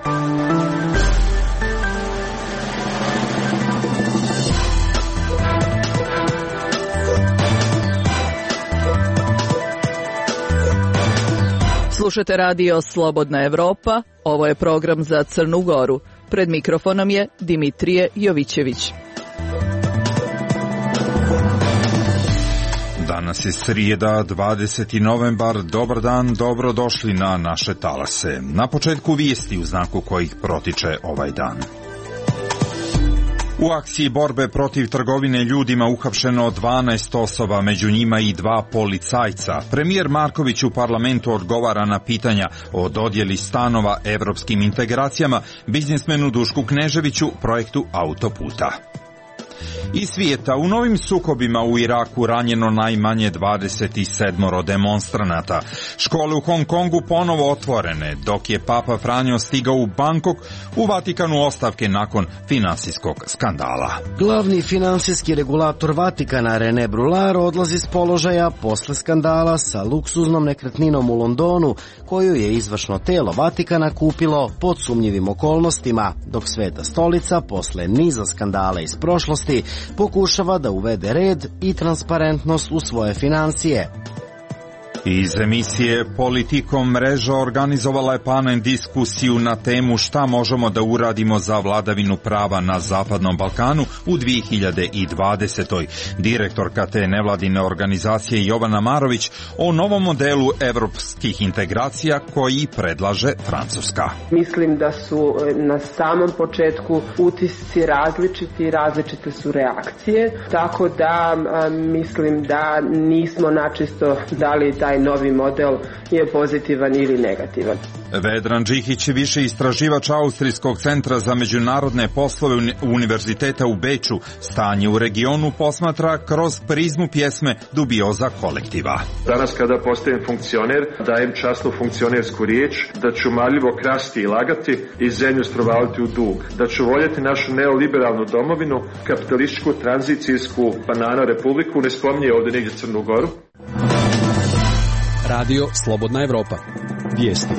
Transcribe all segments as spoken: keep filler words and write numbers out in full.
Slušate radio Slobodna Evropa, ovo je program za Crnu Goru. Pred mikrofonom je Dimitrije Jovićević. Danas je srijeda, dvadeseti novembar. Dobar dan, dobrodošli na naše talase. Na početku vijesti u znaku kojih protiče ovaj dan. U akciji borbe protiv trgovine ljudima uhapšeno dvanaest osoba, među njima i dva policajca. Premijer Marković u parlamentu odgovara na pitanja o dodjeli stanova evropskim integracijama, biznismenu Dušku Kneževiću, projektu autoputa. Iz svijeta, u novim sukobima u Iraku ranjeno najmanje dvadeset sedam demonstranata. Škole u Hong Kongu ponovo otvorene, dok je Papa Franjo stigao u Bangkok, u Vatikanu ostavke nakon finansijskog skandala. Glavni finansijski regulator Vatikana René Brulard odlazi s položaja posle skandala sa luksuznom nekretninom u Londonu, koju je izvršno telo Vatikana kupilo pod sumnjivim okolnostima, dok Sveta stolica posle niza skandala iz prošlosti pokušava da uvede red i transparentnost u svoje financije. Iz emisije Politikom mreža organizovala je panel diskusiju na temu šta možemo da uradimo za vladavinu prava na Zapadnom Balkanu u dvije hiljade dvadesetoj. Direktorka te nevladine organizacije Jovana Marović o novom modelu evropskih integracija koji predlaže Francuska. Mislim da su na samom početku utisci različiti i različite su reakcije, tako da a, mislim da nismo načisto dali taj novi model je pozitivan ili negativan. Vedran Đihić, više istraživač Austrijskog centra za međunarodne poslove Univerziteta u Beču, stanje u regionu posmatra kroz prizmu pjesme Dubioza kolektiva. Danas kada postajem funkcioner, dajem časnu funkcionersku riječ da ću marljivo krasti i lagati i zemlju strovaliti u dug, da ću voljeti našu neoliberalnu domovinu, kapitalističku tranzicijsku banana republiku, ne spominje ovdje negdje Crnu Goru. Radio Slobodna Evropa. Vijesti.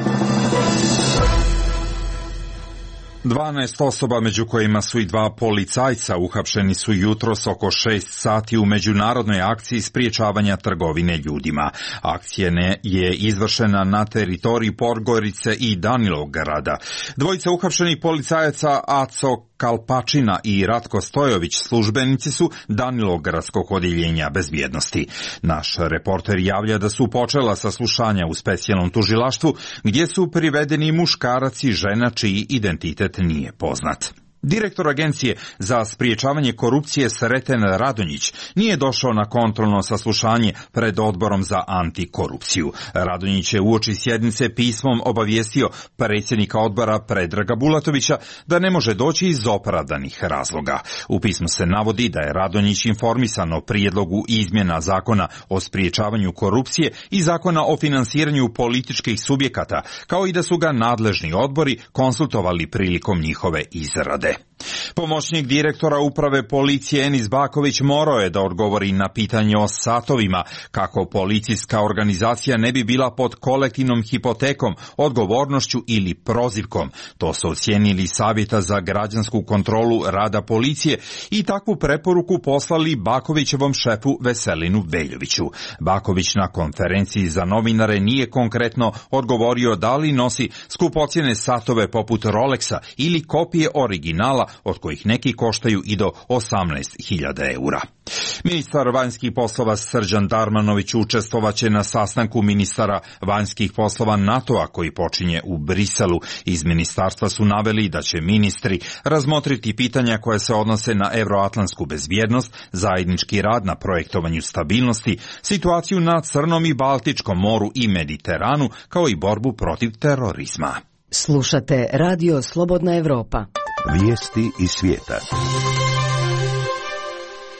dvanaest osoba, među kojima su i dva policajca, uhapšeni su jutros oko šest sati u međunarodnoj akciji spriječavanja trgovine ljudima. Akcija je izvršena na teritoriji Podgorice i Danilograda. Dvojica uhapšenih policajaca Aco Kalpačina i Ratko Stojović službenici su Danilogradskog odjeljenja bezbjednosti. Naš reporter javlja da su počela saslušanja u specijalnom tužilaštvu, gdje su privedeni muškarac i žena čiji identitet nije poznat. Direktor Agencije za spriječavanje korupcije Sreten Radonjić nije došao na kontrolno saslušanje pred Odborom za antikorupciju. Radonjić je uoči sjednice pismom obavijestio predsjednika odbora Predraga Bulatovića da ne može doći iz opravdanih razloga. U pismu se navodi da je Radonjić informisan o prijedlogu izmjena zakona o spriječavanju korupcije i zakona o finansiranju političkih subjekata, kao i da su ga nadležni odbori konsultovali prilikom njihove izrade. Pomoćnik direktora uprave policije Enis Baković morao je da odgovori na pitanje o satovima, kako policijska organizacija ne bi bila pod kolektivnom hipotekom, odgovornošću ili prozivkom. To su ocijenili Savjeta za građansku kontrolu rada policije i takvu preporuku poslali Bakovićevom šefu Veselinu Veljoviću. Baković na konferenciji za novinare nije konkretno odgovorio da li nosi skupocjene satove poput Rolexa ili kopije originala, od kojih neki koštaju i do osamnaest hiljada eura. Ministar vanjskih poslova Srđan Darmanović učestvovaće na sastanku ministara vanjskih poslova NATO-a koji počinje u Briselu. Iz ministarstva su naveli da će ministri razmotriti pitanja koje se odnose na evroatlantsku bezbjednost, zajednički rad na projektovanju stabilnosti, situaciju na Crnom i Baltičkom moru i Mediteranu, kao i borbu protiv terorizma. Slušate Radio Slobodna Evropa. Vijesti iz svijeta.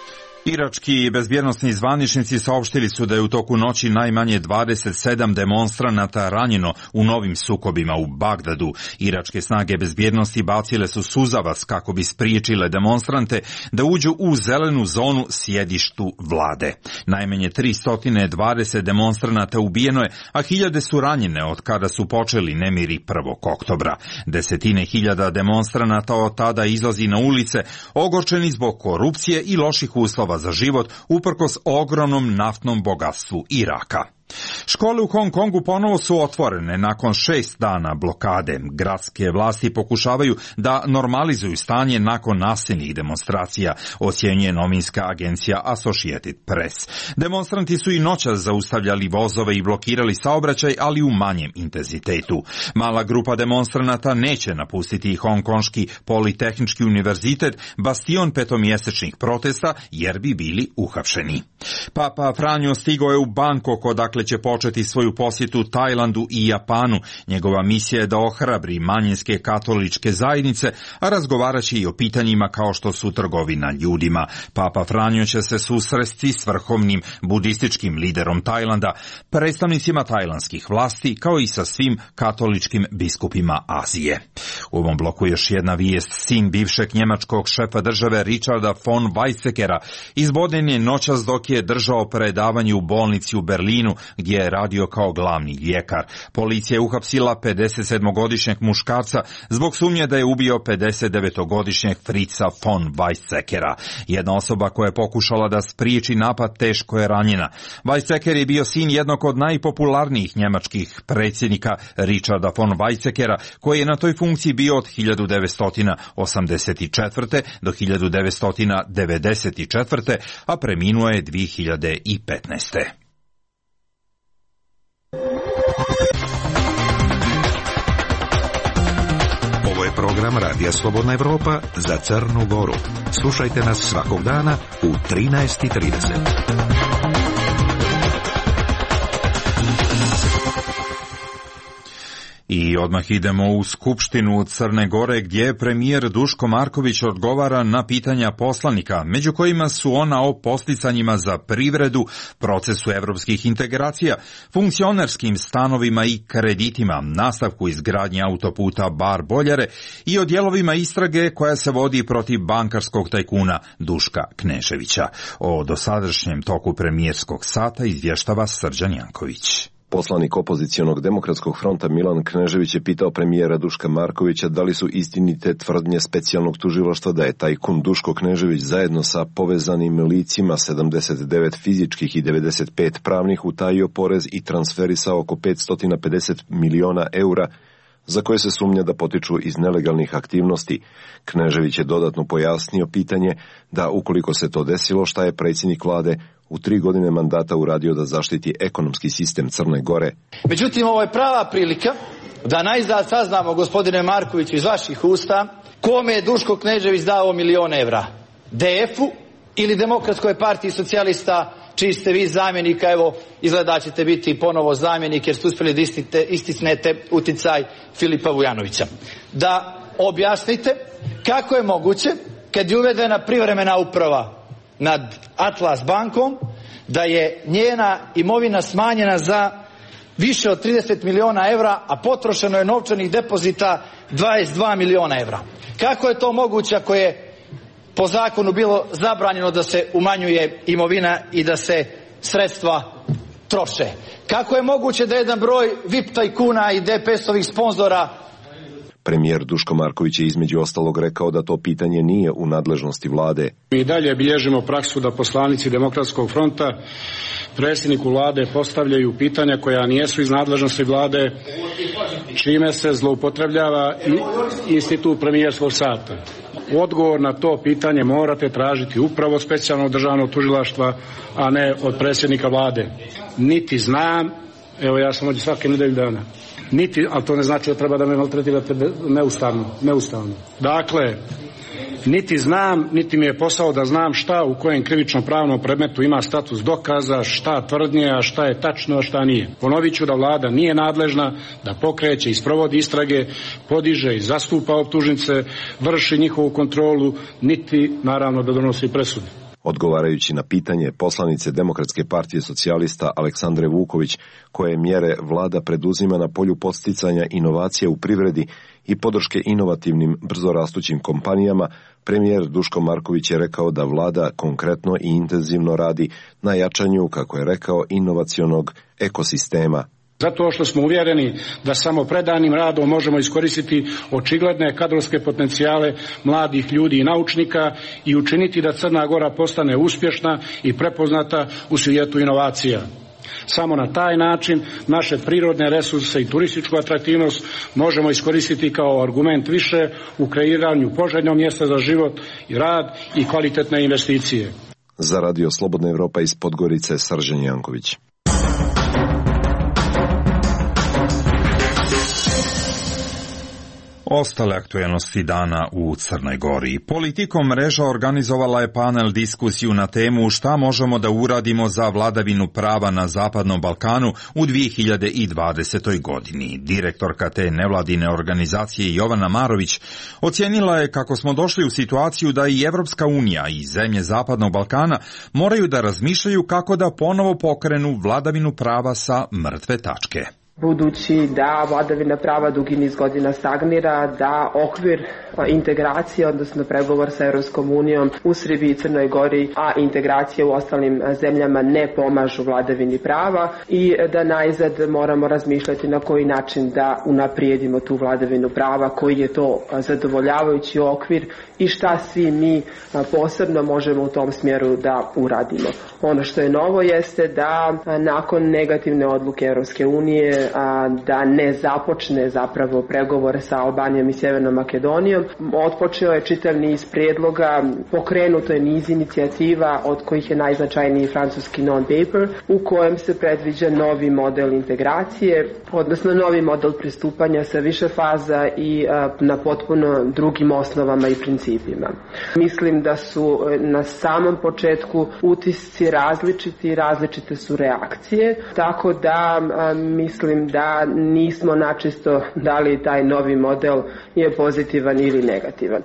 Irački bezbjednosni zvaničnici saopštili su da je u toku noći najmanje dvadeset sedam demonstranata ranjeno u novim sukobima u Bagdadu. Iračke snage bezbjednosti bacile su suzavac kako bi spriječile demonstrante da uđu u zelenu zonu sjedištu vlade. Najmanje tristo dvadeset demonstranata ubijeno je, a hiljade su ranjene od kada su počeli nemiri prvog oktobra. Desetine hiljada demonstranata od tada izlazi na ulice ogorčeni zbog korupcije i loših uslova za život uprkos ogromnom naftnom bogatstvu Iraka. Škole u Hong Kongu ponovo su otvorene nakon šest dana blokade. Gradske vlasti pokušavaju da normalizuju stanje nakon nasilnih demonstracija, ocjenjuje novinska agencija Associated Press. Demonstranti su i noćas zaustavljali vozove i blokirali saobraćaj, ali u manjem intenzitetu. Mala grupa demonstranata neće napustiti Hongkonški politehnički univerzitet, bastion petomjesečnih protesta, jer bi bili uhapšeni. Papa Franjo stigao je u Bangkok, odakle će početi svoju posjetu Tajlandu i Japanu. Njegova misija je da ohrabri manjinske katoličke zajednice, a razgovarat će i o pitanjima kao što su trgovina ljudima. Papa Franjo će se susresti s vrhovnim budističkim liderom Tajlanda, predstavnicima tajlandskih vlasti, kao i sa svim katoličkim biskupima Azije. U ovom bloku još jedna vijest. Sin bivšeg njemačkog šefa države Richarda von Weizsäckera izboden je noćas dok je držao predavanje u bolnici u Berlinu, gdje je radio kao glavni ljekar. Policija je uhapsila pedesetsedmogodišnjeg muškarca zbog sumnje da je ubio pedesetdevetogodišnjeg Fritza von Weizsäckera. Jedna osoba koja je pokušala da spriječi napad teško je ranjena. Weizsäcker je bio sin jednog od najpopularnijih njemačkih predsjednika Richarda von Weizsäckera, koji je na toj funkciji bio od hiljadu devetsto osamdeset četvrte. do hiljadu devetsto devedeset četvrte. a preminuo je dvije hiljade petnaeste. Ovo je program Radija Slobodna Evropa za Crnu Goru. Slušajte nas svakog dana u trinaest i trideset. I odmah idemo u Skupštinu Crne Gore, gdje premijer Duško Marković odgovara na pitanja poslanika, među kojima su ona o posticanjima za privredu, procesu evropskih integracija, funkcionerskim stanovima i kreditima, nastavku izgradnje autoputa Bar-Boljare i o dijelovima istrage koja se vodi protiv bankarskog tajkuna Duška Kneževića. O dosadašnjem toku premijerskog sata izvještava Srđan Janković. Poslanik opozicionog demokratskog fronta Milan Knežević je pitao premijera Duška Markovića da li su istinite tvrdnje specijalnog tužilaštva da je tajkun Duško Knežević zajedno sa povezanim licima sedamdeset devet fizičkih i devedeset pet pravnih utajio porez i transferisao oko petsto pedeset miliona eura za koje se sumnja da potiču iz nelegalnih aktivnosti. Knežević je dodatno pojasnio pitanje da ukoliko se to desilo, šta je predsjednik vlade u tri godine mandata uradio da zaštiti ekonomski sistem Crne Gore. Međutim, ovo je prava prilika da najzad saznamo, gospodine Marković, iz vaših usta, kome je Duško Knežević dao milion evra. D F-u ili Demokratskoj partiji socijalista, čiji ste vi zamjenika, evo, izgleda ćete biti ponovo zamjenik jer ste uspjeli da istisnete uticaj Filipa Vujanovića. Da objasnite kako je moguće, kad je uvedena privremena uprava nad Atlas bankom, da je njena imovina smanjena za više od trideset miliona evra, a potrošeno je novčanih depozita dvadeset dva miliona evra. Kako je to moguće ako je po zakonu bilo zabranjeno da se umanjuje imovina i da se sredstva troše? Kako je moguće da jedan broj V I P tajkuna i D P S-ovih sponzora... Premijer Duško Marković je između ostalog rekao da to pitanje nije u nadležnosti vlade. Mi dalje bilježimo praksu da poslanici Demokratskog fronta predsjedniku vlade postavljaju pitanja koja nijesu iz nadležnosti vlade, čime se zloupotrebljava i institut premijerskog sata. Odgovor na to pitanje morate tražiti upravo specijalnog državnog tužilaštva, a ne od predsjednika vlade. Niti znam, evo ja sam ovdje svake nedelje dana, niti, ali to ne znači da treba da me maltretirate neustavno, neustavno. Dakle, niti znam, niti mi je posao da znam šta u kojem krivičnom pravnom predmetu ima status dokaza, šta tvrdnje, a šta je tačno, a šta nije. Ponovit ću da vlada nije nadležna da pokreće i sprovodi istrage, podiže i zastupa optužnice, vrši njihovu kontrolu, niti naravno da donosi presude. Odgovarajući na pitanje poslanice Demokratske partije socijalista Aleksandre Vuković, koje mjere vlada preduzima na polju podsticanja inovacija u privredi i podrške inovativnim brzorastućim kompanijama, premijer Duško Marković je rekao da vlada konkretno i intenzivno radi na jačanju, kako je rekao, inovacionog ekosistema. Zato što smo uvjereni da samo predanim radom možemo iskoristiti očigledne kadrovske potencijale mladih ljudi i naučnika i učiniti da Crna Gora postane uspješna i prepoznata u svijetu inovacija. Samo na taj način naše prirodne resurse i turističku atraktivnost možemo iskoristiti kao argument više u kreiranju poželjnog mjesta za život i rad i kvalitetne investicije. Za Radio Slobodna Evropa iz Podgorice, Srđan Janković. Ostale aktuelnosti dana u Crnoj Gori. Politikom mreža organizovala je panel diskusiju na temu šta možemo da uradimo za vladavinu prava na Zapadnom Balkanu u dvije hiljade dvadesetoj. godini. Direktorka te nevladine organizacije Jovana Marović ocijenila je kako smo došli u situaciju da i Evropska unija i zemlje Zapadnog Balkana moraju da razmišljaju kako da ponovo pokrenu vladavinu prava sa mrtve tačke. Budući da vladavina prava dugi niz godina stagnira, da okvir integracije, odnosno pregovor sa Europskom unijom u Srbiji i Crnoj Gori, a integracije u ostalim zemljama ne pomažu vladavini prava i da najzad moramo razmišljati na koji način da unaprijedimo tu vladavinu prava, koji je to zadovoljavajući okvir i šta svi mi posebno možemo u tom smjeru da uradimo. Ono što je novo jeste da nakon negativne odluke Europske unije da ne započne zapravo pregovore sa Albanijom i Sjevernom Makedonijom, otpočeo je čitav niz prijedloga, pokrenuto je niz inicijativa od kojih je najznačajniji francuski non-paper u kojem se predviđa novi model integracije, odnosno novi model pristupanja sa više faza i na potpuno drugim osnovama i principima. Mislim da su na samom početku utisci različiti, različite su reakcije, tako da mislim da nismo načisto da li taj novi model je pozitivan ili negativan.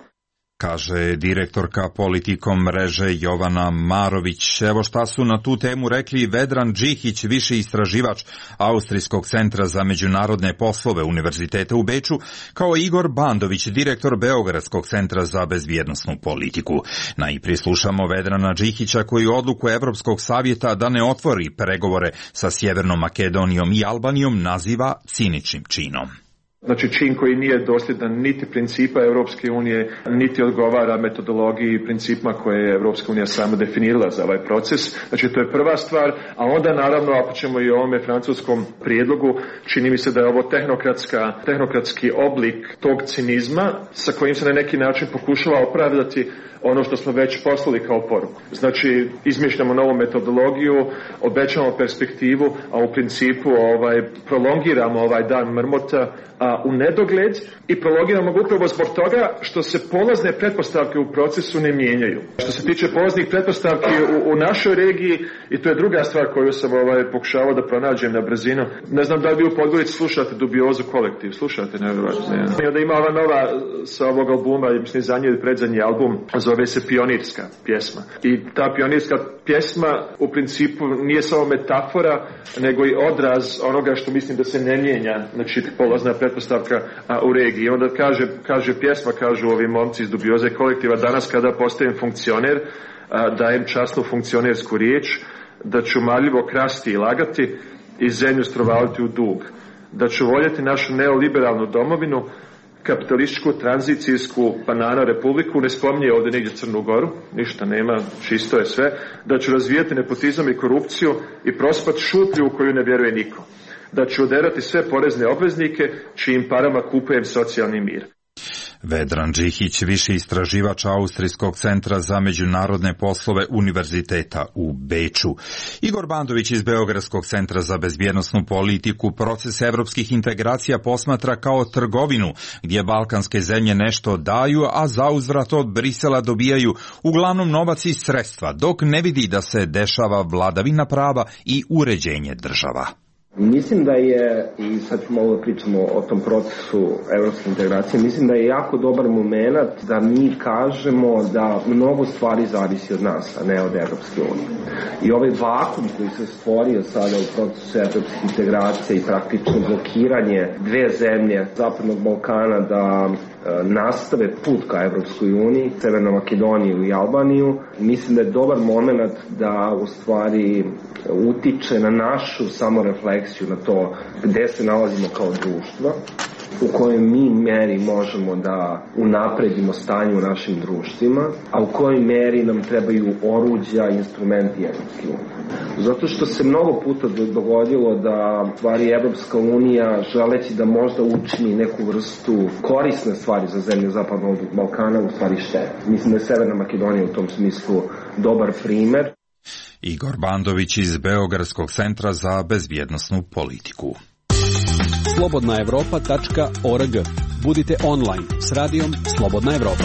Kaže direktorka politikom mreže Jovana Marović. Evo šta su na tu temu rekli Vedran Džihić, viši istraživač Austrijskog centra za međunarodne poslove Univerziteta u Beču, kao Igor Bandović, direktor Beogradskog centra za bezbjednosnu politiku. Najprije slušamo Vedrana Džihića koji odluku Evropskog savjeta da ne otvori pregovore sa Sjevernom Makedonijom i Albanijom naziva ciničnim činom. Znači čin koji nije dosljedan niti principa Europske unije, niti odgovara metodologiji i principima koje je Europska unija sama definirala za ovaj proces. Znači to je prva stvar, a onda naravno ako ćemo i o ovome francuskom prijedlogu, čini mi se da je ovo tehnokratska, tehnokratski oblik tog cinizma sa kojim se na neki način pokušava opravdati ono što smo već poslali kao poruku. Znači, izmišljamo novu metodologiju, obećamo perspektivu, a u principu ovaj, prolongiramo ovaj dan mrmota a, u nedogled i prolongiramo ga upravo zbog toga što se polazne pretpostavke u procesu ne mijenjaju. Što se tiče polaznih pretpostavki u, u našoj regiji, i to je druga stvar koju sam ovaj, pokušavao da pronađem na brzinu, ne znam da li vi u Podgorici slušate Dubiozu kolektiv, slušate, nevjerojatno. Ne. Da ima ova nova sa ovog albuma, mislim zadnji ili predzadnji album, zove se Pionirska pjesma. I ta pionirska pjesma u principu nije samo metafora, nego i odraz onoga što mislim da se ne mijenja, znači polazna pretpostavka a, u regiji. I onda kaže, kaže pjesma, kažu ovi momci iz Dubioze kolektiva, danas kada postajem funkcioner, a, dajem časnu funkcionersku riječ, da ću marljivo krasti i lagati i zemlju strovaliti u dug. Da ću voljeti našu neoliberalnu domovinu, kapitalističku, tranzicijsku banana republiku, ne spominje ovdje negdje Crnu Goru, ništa nema, čisto je sve, da ću razvijati nepotizam i korupciju i prospat šuplju u koju ne vjeruje niko. Da ću oderati sve porezne obveznike čijim parama kupujem socijalni mir. Vedran Džihić, viši istraživač Austrijskog centra za međunarodne poslove Univerziteta u Beču. Igor Bandović iz Beogradskog centra za bezbjednosnu politiku proces evropskih integracija posmatra kao trgovinu, gdje balkanske zemlje nešto daju, a zauzvrat od Brisela dobijaju uglavnom novac i sredstva, dok ne vidi da se dešava vladavina prava i uređenje država. Mislim da je, i sad ću malo da pričamo o tom procesu evropske integracije, mislim da je jako dobar moment da mi kažemo da mnogo stvari zavisi od nas, a ne od Evropske unije. I ovaj vakum koji se stvorio sada u procesu evropske integracije i praktično blokiranje dve zemlje Zapadnog Balkana da nastave put ka Evropskoj uniji, Severnu Makedoniju i Albaniju, mislim da je dobar moment da u stvari utiče na našu samorefleksiju, na to gde se nalazimo kao društvo, u kojoj mi meri možemo da unapredimo stanje u našim društvima, a u kojoj meri nam trebaju oruđa i instrumenti Evropske unije. Zato što se mnogo puta dogodilo da stvari Evropska unija, želeći da možda učini neku vrstu korisne stvari za zemlje Zapadnog Balkana, u stvari štete. Mislim da je Severna Makedonija u tom smislu dobar primer. Igor Bandović iz Beogradskog centra za bezbjednosnu politiku. slobodna evropa tačka org. Budite online s radijom Slobodna Evropa.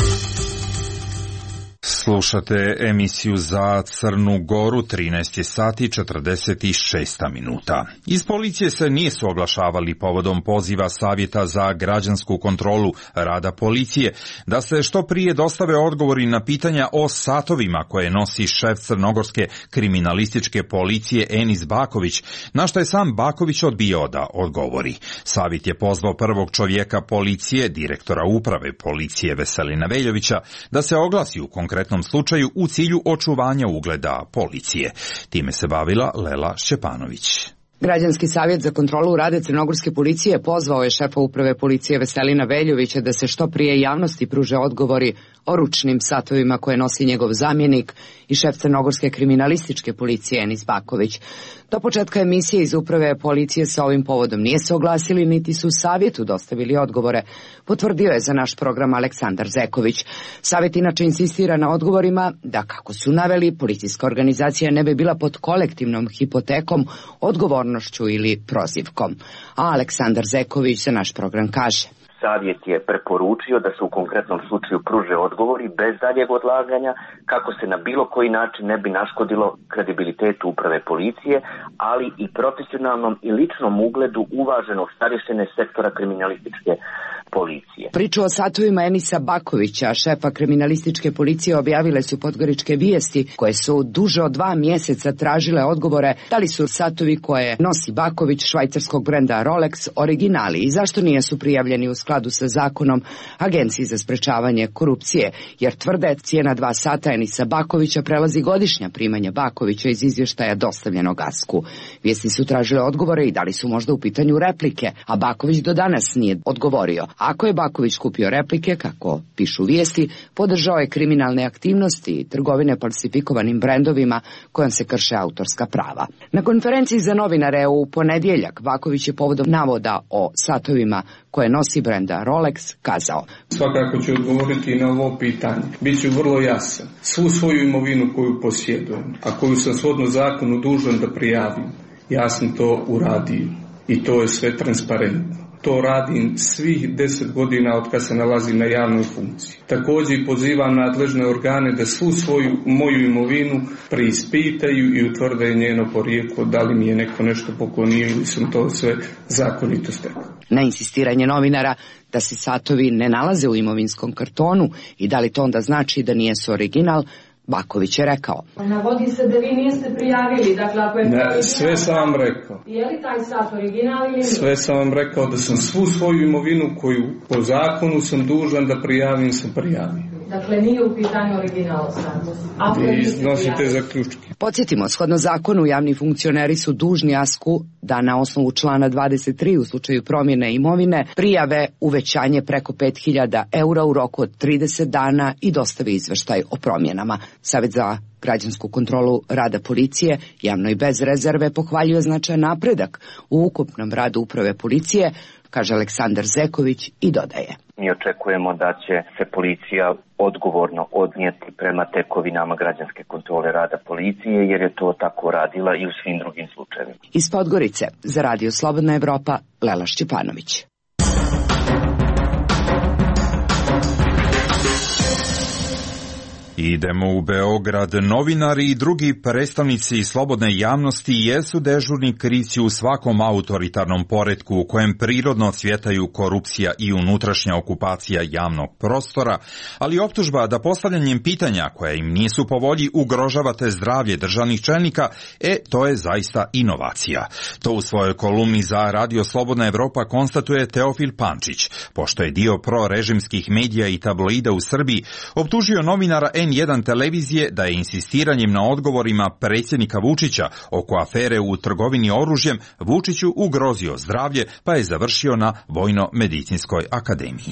Slušate emisiju za Crnu Goru, trinaest sati četrdeset šest minuta. Iz policije se nisu oglašavali povodom poziva Savjeta za građansku kontrolu rada policije da se što prije dostave odgovori na pitanja o satovima koje nosi šef crnogorske kriminalističke policije Enis Baković, na što je sam Baković odbijao da odgovori. Savjet je pozvao prvog čovjeka policije, direktora uprave policije Veselina Veljovića, da se oglasi u konkretnom slučaju u cilju očuvanja ugleda policije. Time se bavila Lela Šćepanović. Građanski savjet za kontrolu rada crnogorske policije pozvao je šefa uprave policije Veselina Veljovića da se što prije javnosti pruže odgovori o ručnim satovima koje nosi njegov zamjenik i šef crnogorske kriminalističke policije Enis Baković. Do početka emisije iz uprave policije sa ovim povodom nije se oglasili, niti su savjetu dostavili odgovore, potvrdio je za naš program Aleksandar Zeković. Savjet inače insistira na odgovorima da, kako su naveli, policijska organizacija ne bi bila pod kolektivnom hipotekom, odgovornošću ili prozivkom. A Aleksandar Zeković za naš program kaže: Savjet je preporučio da se u konkretnom slučaju pruže odgovori bez daljeg odlaganja, kako se na bilo koji način ne bi naškodilo kredibilitetu uprave policije, ali i profesionalnom i ličnom ugledu uvaženog starješine sektora kriminalističke policije. Priču o satovima Enisa Bakovića, šefa kriminalističke policije, objavile su Podgoričke vijesti, koje su duže od dva mjeseca tražile odgovore da li su satovi koje nosi Baković švajcarskog brenda Rolex originali i zašto nisu prijavljeni u skladu sa zakonom Agenciji za sprečavanje korupcije, jer tvrde cijena dva sata Enisa Bakovića prelazi godišnja primanja Bakovića iz izvještaja dostavljenog Asku. Vijesti su tražile odgovore i da li su možda u pitanju replike, a Baković do danas nije odgovorio. Ako je Baković kupio replike, kako pišu vijesti, podržao je kriminalne aktivnosti i trgovine falsifikovanim brendovima kojom se krše autorska prava. Na konferenciji za novinare u ponedjeljak Baković je povodom navoda o satovima koje nosi brenda Rolex kazao: Svakako ću odgovoriti na ovo pitanje. Biću vrlo jasan. Svu svoju imovinu koju posjedujem, a koju sam shodno zakonu dužan da prijavim, ja sam to uradio i to je sve transparentno. To radim svih deset godina od kad se nalazim na javnoj funkciji. Također pozivam nadležne organe da svu svoju moju imovinu preispitaju i utvrde njeno porijeklo, da li mi je neko nešto poklonio ili sam to sve zakonito stekao. Na insistiranje novinara da se satovi ne nalaze u imovinskom kartonu i da li to onda znači da nijesu original, Baković je rekao: Navodi se da vi niste prijavili, dakle ako je to original... Sve sam vam rekao. Je li taj sat original ili nije? Sve sam vam rekao da sam svu svoju imovinu koju po zakonu sam dužan da prijavim, sam prijavio. Dakle, nije u pitanju originala sata. Vi iznosite zaključke. Podsjetimo, shodno zakonu, javni funkcioneri su dužni Asku da na osnovu člana dvadeset tri u slučaju promjene imovine prijave uvećanje preko pet hiljada eura u roku od trideset dana i dostave izveštaj o promjenama. Savjet za građansku kontrolu rada policije javno i bez rezerve pohvaljuje značajan napredak u ukupnom radu uprave policije, kaže Aleksandar Zeković i dodaje: Mi očekujemo da će se policija odgovorno odnijeti prema tekovinama građanske kontrole rada policije, jer je to tako radila i u svim drugim slučajevima. Iz Podgorice za Radio Slobodna Evropa, Lela Šćepanović. Idemo u Beograd. Novinari i drugi predstavnici slobodne javnosti jesu dežurni krivci u svakom autoritarnom poretku u kojem prirodno cvjetaju korupcija i unutrašnja okupacija javnog prostora, ali optužba da postavljanjem pitanja koja im nisu po volji ugrožavate zdravlje državnih čelnika, e, to je zaista inovacija. To u svojoj kolumni za Radio Slobodna Evropa konstatuje Teofil Pančić, pošto je dio prorežimskih medija i tabloida u Srbiji optužio novinara en jedan televizije da je insistiranjem na odgovorima predsjednika Vučića oko afere u trgovini oružjem Vučiću ugrozio zdravlje, pa je završio na Vojno-medicinskoj akademiji.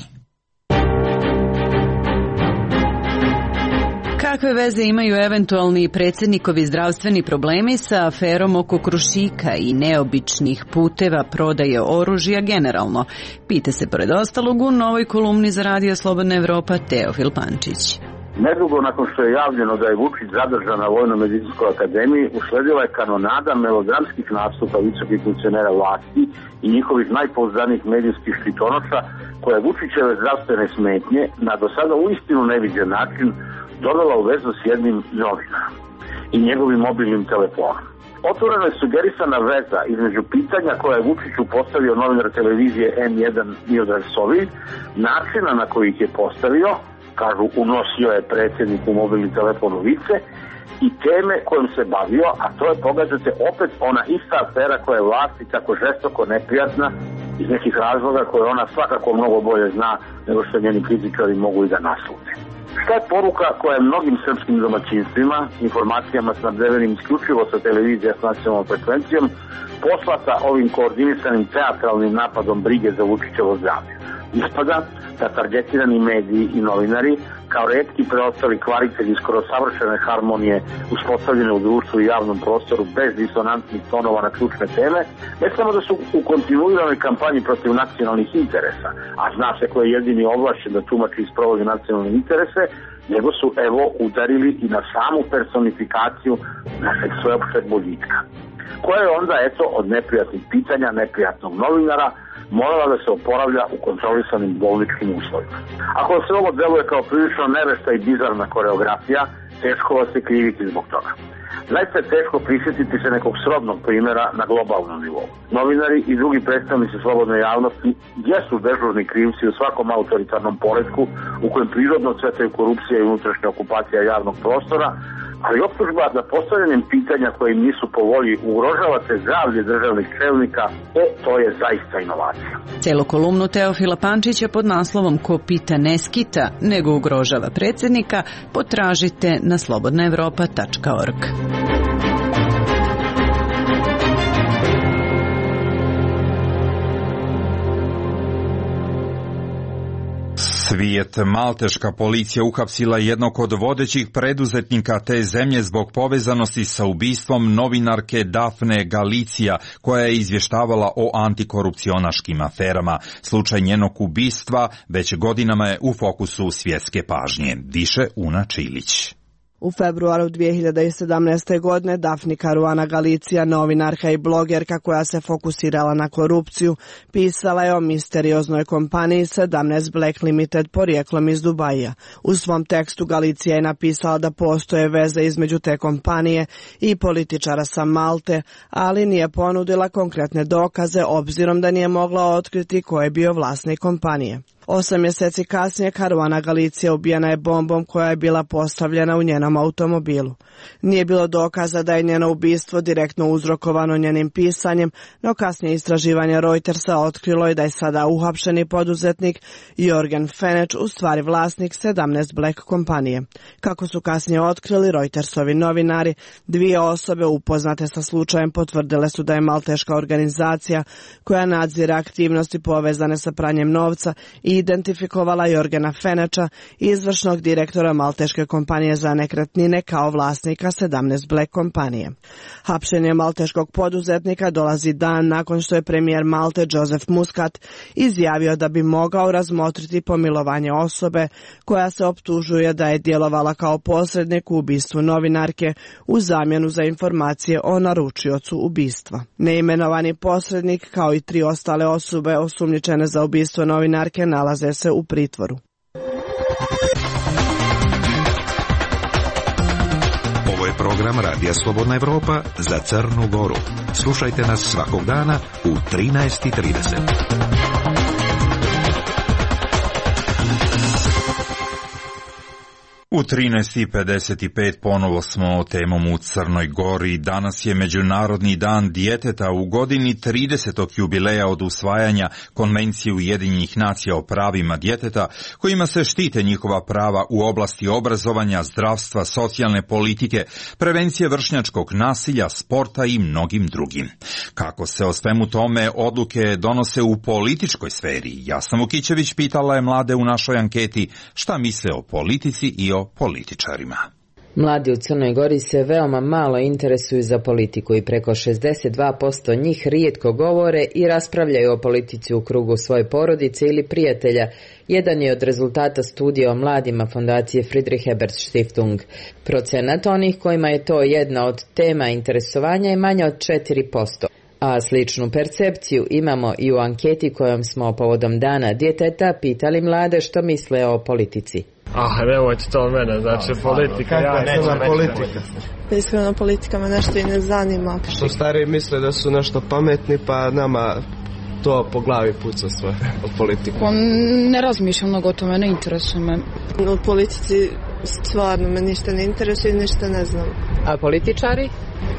Kakve veze imaju eventualni predsjednikovi zdravstveni problemi sa aferom oko Krušika i neobičnih puteva prodaje oružja generalno? Pita se pored ostalog u novoj kolumni za Radio Slobodna Evropa Teofil Pančić. Nedugo nakon što je javljeno da je Vučić zadržan na Vojno-medicinskoj akademiji, usledila je kanonada melodramskih nastupa visokih funkcionera vlasti i njihovih najpouzdanijih medijskih štitonoša, koje Vučićeve zdravstvene smetnje na do sada uistinu neviđen način dovela u vezu s jednim novinarom i njegovim mobilnim telefonom. Otvoreno je sugerisana veza između pitanja koje je Vučiću postavio novinar televizije en jedan Miodrag Sovilj, načina na koji ih je postavio, kažu unosio je predsjednik u mobilni telefon u lice, i teme kojom se bavio, a to je, pogađate, opet ona ista afera koja je vlasti tako žestoko neprijatna iz nekih razloga koje ona svakako mnogo bolje zna nego što njeni kritičari mogu i da naslute. Šta je poruka koja je mnogim srpskim domaćinstvima, informacijama snabdevenim isključivo sa televizija s nacionalnom frekvencijom, poslata ovim koordinisanim teatralnim napadom brige za Vučićevo zdravlje? Ispada da targetirani mediji i novinari, kao retki preostali kvaritelji skoro savršene harmonije uspostavljene u društvu i javnom prostoru bez disonantnih tonova na ključne teme, ne samo da su u kontinuiranoj kampanji protiv nacionalnih interesa, a zna se ko je jedini ovlašćen da tumači i sprovodi nacionalne interese, nego su evo udarili i na samu personifikaciju našeg sveopšteg boljitka, koja je onda, eto, od neprijatnih pitanja, neprijatnog novinara, morala da se oporavlja u kontrolisanim bolničkim uslovima. Ako se ovo deluje kao prilično nevesta i bizarna koreografija, teško vas se kriviti zbog toga. Zaista je teško prisjetiti se nekog srodnog primjera na globalnom nivou. Novinari i drugi predstavnici slobodne javnosti jesu dežurni krivci u svakom autoritarnom poretku u kojem prirodno cvetaju korupcija i unutrašnja okupacija javnog prostora, ali optužba da postavljanjem pitanja koje im nisu po volji ugrožavate zdravlje državnih čelnika, e, to je zaista inovacija. Cijelu kolumnu Teofila Pančića pod naslovom Ko pita ne skita, nego ugrožava predsjednika, potražite na slobodna evropa tačka org. Svijet. Malteška policija uhapsila jednog od vodećih preduzetnika te zemlje zbog povezanosti sa ubistvom novinarke Dafne Galicija, koja je izvještavala o antikorupcionaškim aferama. Slučaj njenog ubistva već godinama je u fokusu svjetske pažnje. Više Una Čilić. U februaru dvije hiljade sedamnaeste. godine Dafni Karuana Galicija, novinarka i blogerka koja se fokusirala na korupciju, pisala je o misterioznoj kompaniji sedamnaest Black Limited porijeklom iz Dubaija. U svom tekstu Galicija je napisala da postoje veze između te kompanije i političara sa Malte, ali nije ponudila konkretne dokaze obzirom da nije mogla otkriti ko je bio vlasnik kompanije. Osam mjeseci kasnije Karuana Galicija ubijena je bombom koja je bila postavljena u njenom automobilu. Nije bilo dokaza da je njeno ubistvo direktno uzrokovano njenim pisanjem, no kasnije istraživanje Reutersa otkrilo je da je sada uhapšeni poduzetnik Jorgen Fenech u stvari vlasnik sedamnaest Black kompanije. Kako su kasnije otkrili Reutersovi novinari, dvije osobe upoznate sa slučajem potvrdile su da je malteška organizacija koja nadzire aktivnosti povezane sa pranjem novca i identifikovala Jorgena Fenecha, izvršnog direktora malteške kompanije za nekretnine, kao vlasnika sedamnaest Black kompanije. Hapšenje malteškog poduzetnika dolazi dan nakon što je premijer Malte Joseph Muscat izjavio da bi mogao razmotriti pomilovanje osobe koja se optužuje da je djelovala kao posrednik u ubistvu novinarke u zamjenu za informacije o naručiocu ubistva. Neimenovani posrednik kao i tri ostale osobe osumnjičene za ubistvo novinarke nalaze se u pritvoru. program Radija Slobodna Evropa za Crnu Goru. Slušajte nas svakog dana u trinaest i trideset. U trinaest i pedeset pet ponovo smo temom u Crnoj Gori. Danas je Međunarodni dan djeteta u godini tridesetog jubileja od usvajanja Konvencije Ujedinjenih nacija o pravima djeteta, kojima se štite njihova prava u oblasti obrazovanja, zdravstva, socijalne politike, prevencije vršnjačkog nasilja, sporta i mnogim drugim. Kako se o svemu tome odluke donose u političkoj sferi? Jasna Vukićević pitala je mlade u našoj anketi šta misle o politici i o političarima. Mladi u Crnoj Gori se veoma malo interesuju za politiku i preko šezdeset dva posto njih rijetko govore i raspravljaju o politici u krugu svoje porodice ili prijatelja. Jedan je od rezultata studija o mladima fondacije Friedrich Ebert Stiftung. Procenat onih kojima je to jedna od tema interesovanja je manje od četiri posto. A sličnu percepciju imamo i u anketi kojom smo povodom Dana djeteta pitali mlade što misle o politici. Ah, nemojte to mene, znači a, politika, ja nećem politika. Iskreno politika me nešto i ne zanima. Što stariji misle da su nešto pametni, pa nama to po glavi puca sve od politike. Pa ne razmišljam mnogo o tome, ne interesuje me. U politici stvarno me ništa ne interesuje i ništa ne znam. A političari?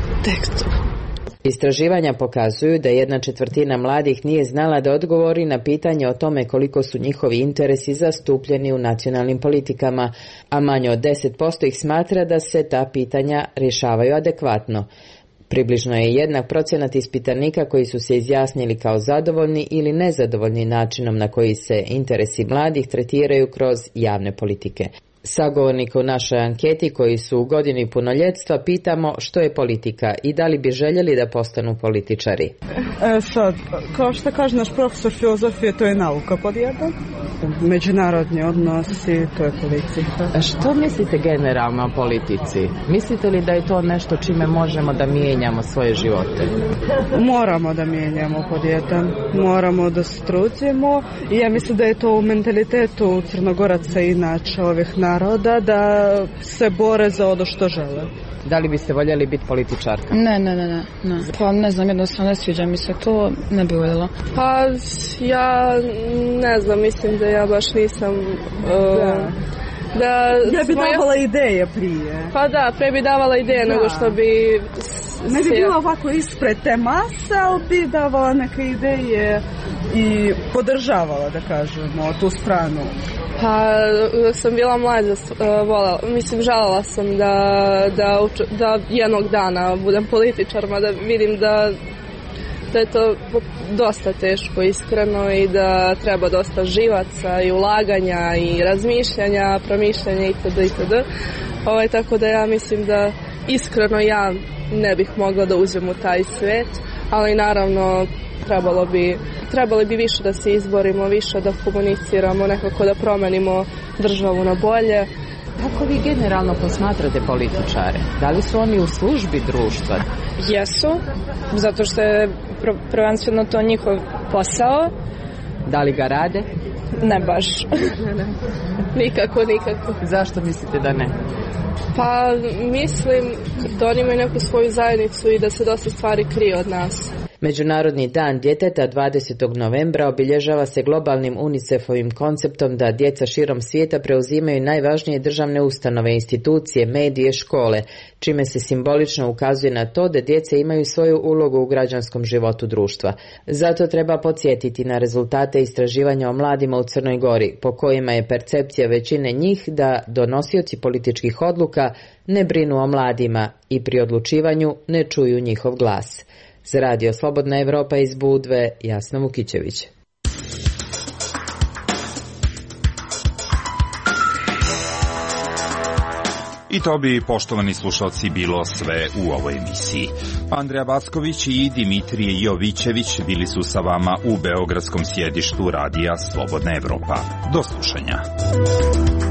Tek to. Istraživanja pokazuju da jedna četvrtina mladih nije znala da odgovori na pitanje o tome koliko su njihovi interesi zastupljeni u nacionalnim politikama, a manje od deset posto ih smatra da se ta pitanja rješavaju adekvatno. Približno je jednak procenat ispitanika koji su se izjasnili kao zadovoljni ili nezadovoljni načinom na koji se interesi mladih tretiraju kroz javne politike. Sagovornika u našoj anketi koji su u godini punoljetstva pitamo što je politika i da li bi željeli da postanu političari. E sad, kao što kaže naš profesor filozofije, to je nauka pod jedan. Međunarodni odnosi, to je politika. A što mislite generalno o politici? Mislite li da je to nešto čime možemo da mijenjamo svoje živote? Moramo da mijenjamo pod jedan. Moramo da se trudimo i ja mislim da je to u mentalitetu Crnogoraca inače ovih naroda da se bore za ono što žele. Da li biste voljeli biti političar? Ne, ne, ne, ne, ne. Pa ne znam, jednostavno ne sviđa mi se to, ne bi voljela. Pa ja ne znam, mislim da ja baš nisam... Uh, da. Da ja bi davala ja... ideje prije. Pa da, pre bi davala ideje da. nego što bi... Ne bi bila ovako ispred te mase, ali bi davala neke ideje i podržavala, da kažemo, tu stranu. Pa dok sam bila mlađa, voljela, mislim željela sam da, da, da jednog dana budem političar, mada vidim da, da je to dosta teško, iskreno, i da treba dosta živaca i ulaganja i razmišljanja, promišljanja itd. itd. Ovaj, tako da ja mislim da iskreno ja ne bih mogla da uđem u taj svet, ali naravno trebalo bi, trebali bi više da se izborimo, više da komuniciramo, nekako da promenimo državu na bolje. Kako vi generalno posmatrate političare? Da li su oni u službi društva? Jesu, zato što je prvenstveno to njihov posao. Da li ga rade? Ne baš. Nikako, nikako. Zašto mislite da ne? Pa mislim da oni imaju neku svoju zajednicu i da se dosta stvari krije od nas. Međunarodni dan djeteta dvadesetog novembra obilježava se globalnim UNICEF-ovim konceptom da djeca širom svijeta preuzimaju najvažnije državne ustanove, institucije, medije, škole, čime se simbolično ukazuje na to da djeca imaju svoju ulogu u građanskom životu društva. Zato treba podsjetiti na rezultate istraživanja o mladima u Crnoj Gori, po kojima je percepcija većine njih da donosioci političkih odluka ne brinu o mladima i pri odlučivanju ne čuju njihov glas. Za Radio Slobodna Evropa iz Budve, Jasna Vukićević. I to bi, poštovani slušalci, bilo sve u ovoj emisiji. Andreja Backović i Dimitrije Jovićević bili su sa vama u beogradskom sjedištu Radija Slobodna Evropa. Do slušanja.